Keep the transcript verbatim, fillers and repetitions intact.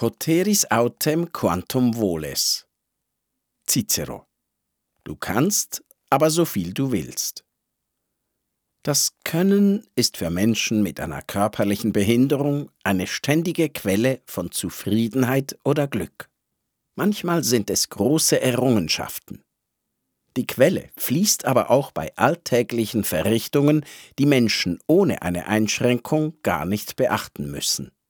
Poteris autem quantum voles. Cicero. Du kannst, aber so viel du willst. Das Können ist für Menschen mit einer körperlichen Behinderung eine ständige Quelle von Zufriedenheit oder Glück. Manchmal sind es große Errungenschaften. Die Quelle fließt aber auch bei alltäglichen Verrichtungen, die Menschen ohne eine Einschränkung gar nicht beachten müssen.